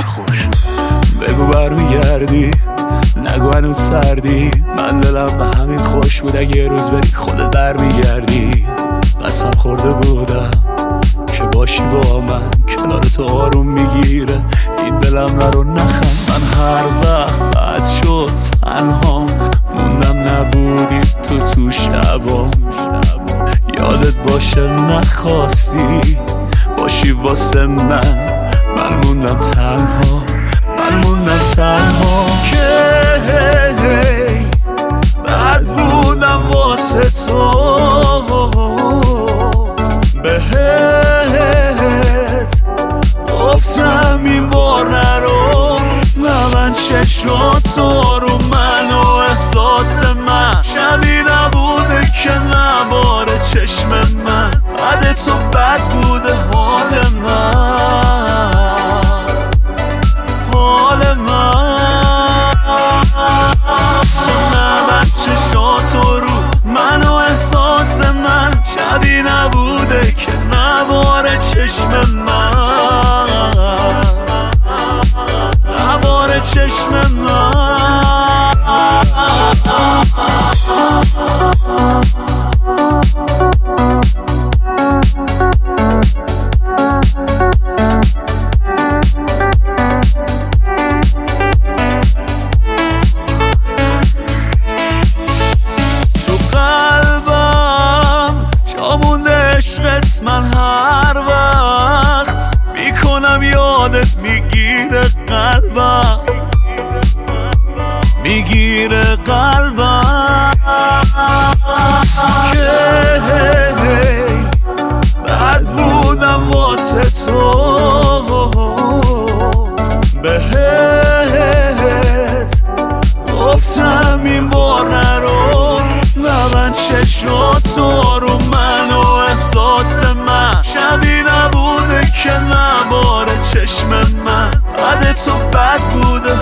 خوش. بگو برمیگردی، نگو هنوز سردی. من دلم به همین خوش بود اگه یه روز بری خودت برمیگردی. قسم خورده بودم که باشی با من، کنار تو آروم میگیره این دلم نرو نخند. من هر وقت بد شد تنها موندم نبودی تو شبام. یادت باشه نخواستی باشی واسه من موندم تنها، من موندم تنها. که بد بودم واسه تو، بهت گفتم این بار نرو. من چشاتو رو من و احساس من شبیه نبوده که نباره چشم من. بعد تو بد بوده حال من، حال من. تو من چشاتو رو من و احساس من شبیه نبوده که نباره چشم من، نباره چشم من. تو قلبم جا مونده عشقت، من هر وقت میکنم یادت میگیره قلبم، میگیره قلبم. که بد بودم واسه تو، بهت گفتم این بار نرو. من چشاتو رو من و احساس من شبیه نبوده که نباره چشم من. بعد تو بد بوده